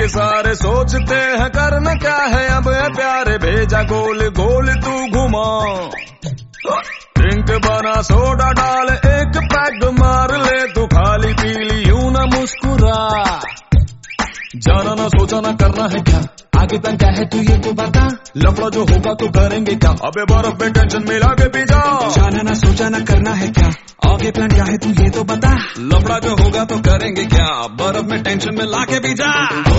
सारे सोचते हैं करना क्या है अब है प्यारे, भेजा गोल गोल तू घुमा। ड्रिंक बना सोडा डाल एक पैग मार ले, तू खाली पी ली यूं ना मुस्कुरा। जाना ना सोचा ना करना है क्या, आगे तक क्या है तू ये तो बता। लफड़ा जो होगा तो करेंगे क्या, अबे बर्फ में टेंशन मिला के पी जा। जाना ना सोचा ना करना है क्या, आगे प्लान क्या है तू ये तो बता। लफड़ा जो होगा तो करेंगे क्या, बर्फ में टेंशन में ला के पी जा।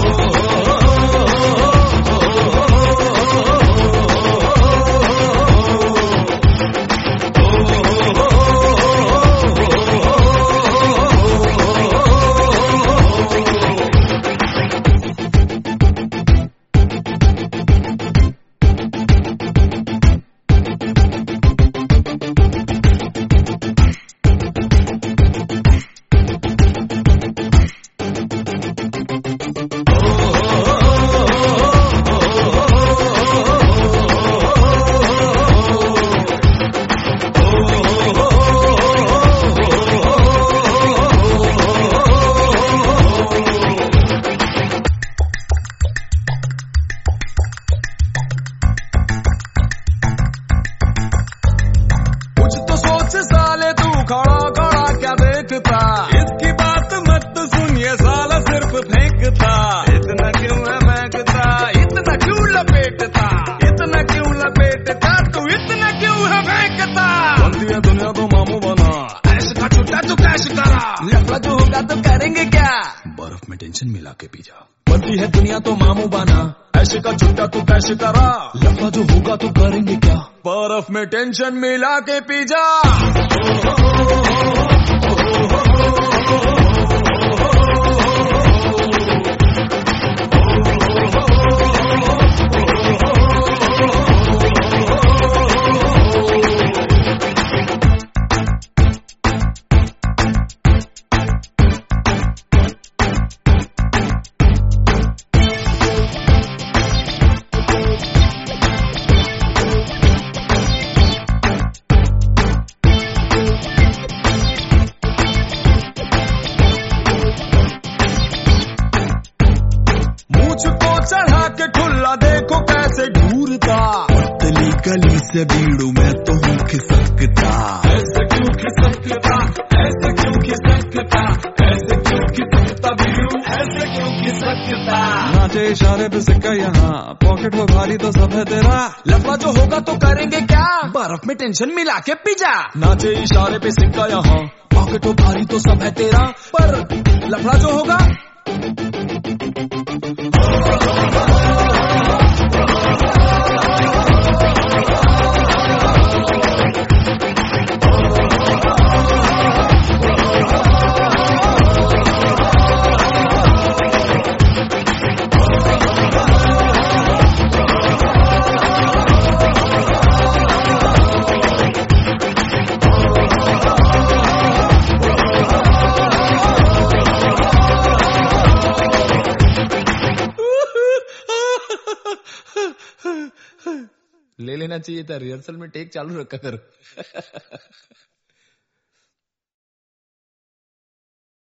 साले तू खड़ा खड़ा क्या देखता, इसकी बात मत सुन ये साला सिर्फ फेंकता। इतना क्यों है महकता, इतना क्यों लपेटता, इतना क्यों लपेटता, तू इतना क्यों है फेंकता। बनती है दुनिया तो मामू बना, ऐश का छुट्टा तू कैश करा। लफड़ा जो होगा तो करेंगे क्या, बर्फ में टेंशन मिला के पी जा। बनती है दुनिया तो मामू बना, ऐसे का छुट्टा तू कैश करा। लफड़ा जो होगा तो करेंगे क्या, बर्फ में टेंशन मिला के पी जा। मुझको चढ़ा के ठुल्ला देखो कैसे ढूंढता, पतली गली से बीड़ू में तो हूँ खिसकता। ऐसे क्यों खिसकता, ऐसे क्यों खिसकता, ऐसे क्यों खिसकता बीड़ू, ऐसे क्यों खिसकता। नाचे इशारे पे सिक्का यहाँ, पॉकेट हो भारी तो सब है तेरा। लफड़ा जो होगा तो करेंगे क्या, बर्फ में टेंशन मिला के पी जा। नाचे इशारे पे सिक्का यहाँ, पॉकेट हो भारी तो सब है तेरा, पर लफड़ा जो होगा ले लेना चाहिए था, रिहर्सल में टेक चालू रखा करो।